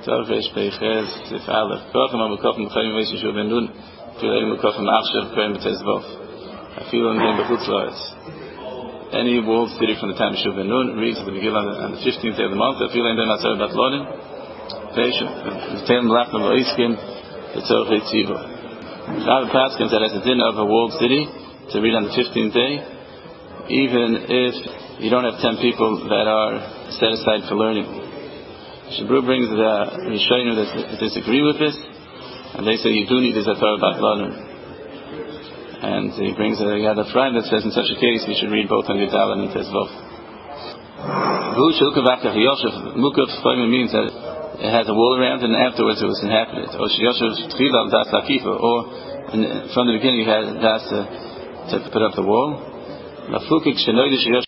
Torvesh Peiches Tzif Aleph Kochem Amakochem B'chayim V'Yis Yishuv Ben Nun Filayim Makochem Achshav Kohen B'Tezvov Afilu N'Hem B'Chutz La'aretz. Any walled city from the time of Yishuv Ben Nun reads the Megillah on the 15th day of the month. Afilu N'Hem Atzar Batlonim Veishim V'Teim Lachim Lo'iskim V'Tzorch Eitzivo. Rav Paskin said as a din of a walled city to read on the 15th day, even if you don't have 10 people that are set aside for learning. Shabru brings the Rishonim that disagree with this, and they say you do need this Torah Batlanim. And he brings a Yad Ephraim that says in such a case you should read both on Yudal and Tezvov. Mukaf means that it has a wall around it and afterwards it was inhabited. Or from the beginning you had das to put up the wall.